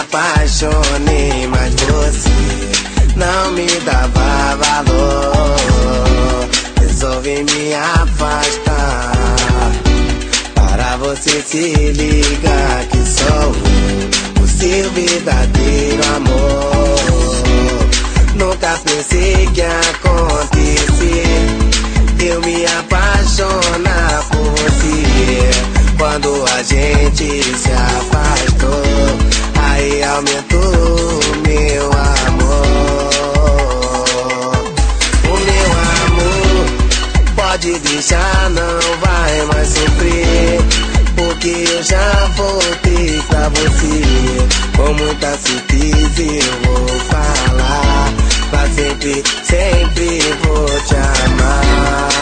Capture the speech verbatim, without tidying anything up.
apaixonei, mas você não me dava valor. Resolvi me afastar para você se ligar que sou eu, o seu verdadeiro amor. Nunca pensei que ia acontecer eu me apaixonar por você. Quando a gente se afastou, aí aumentou meu amor. O meu amor pode deixar, não vai mais sofrer, porque eu já voltei pra você. Com muita certeza eu vou falar, pra sempre, sempre vou te amar.